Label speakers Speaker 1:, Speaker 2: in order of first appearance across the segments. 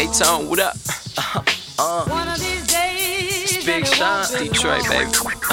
Speaker 1: A-Tone, what up?
Speaker 2: One of these days,
Speaker 1: It's Big Sean, Detroit, baby.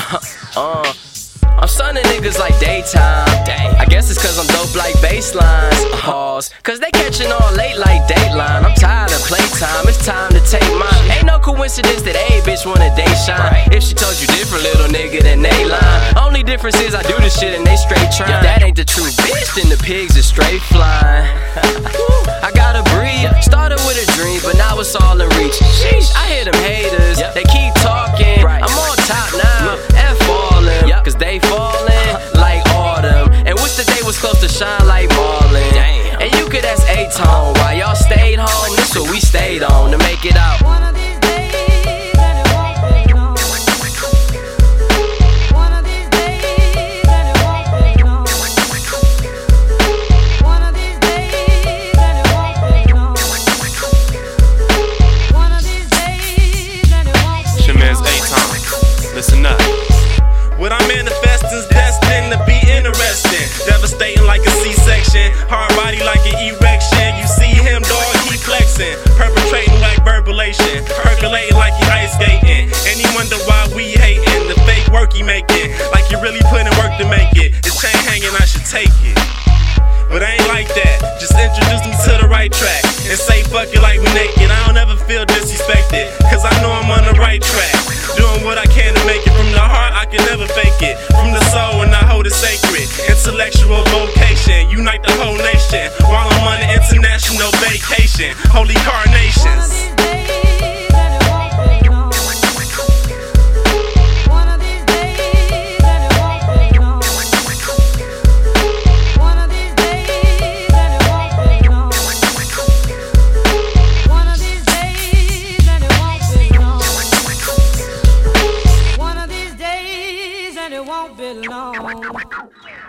Speaker 1: I'm sunning niggas like daytime. I guess it's cause I'm dope like basslines. Pause. Cause they catching on late like Dateline. I'm tired of playtime, it's time to take mine. Ain't no coincidence that a bitch want a day shine. If she told you different, little nigga, then they lying. Only difference is I do this shit and they straight trying. If that ain't the truth, bitch, then the pigs is straight flying. I gotta breathe. Started with a dream, but now it's all in reach. Sheesh, I hear them haters, they keep talking. I'm on top now, F all them, cause they falling like autumn. And wish that they was close to shine like Marlin. And you could ask A-Tone why y'all stayed home. This what we stayed on to make it out.
Speaker 2: One of these days, and it won't be long. One of these days, and it won't be long. One of these days, and it won't be long. One of these days, and it won't be long.
Speaker 3: It's your man's A-Tone. Listen up. What I'm manifesting's destined to be interesting. Devastating like a C-section. Hard body like an erection. You see him, dog, he flexing. Perpetrating like verbulation. Percolating like he ice skating. And he wonder why we hating. The fake work he making. Like he really putting work to make it. His chain hanging, I should take it. But I ain't like that. Just introduce me to the right track. And say fuck it like we naked. I don't ever feel disrespected. Cause I know I'm on the right track. Doing what I can to make it. From the heart, I can never fake it. From the soul, and I hold it sacred. Intellectual vocation. Unite the whole nation. While I'm on an international vacation. Holy carnations.
Speaker 2: One of these days, and it won't be long. One of these days, and it won't be long. One of these days, and it won't be long. One of these days, and it won't be long. One of these days, and it won't be long.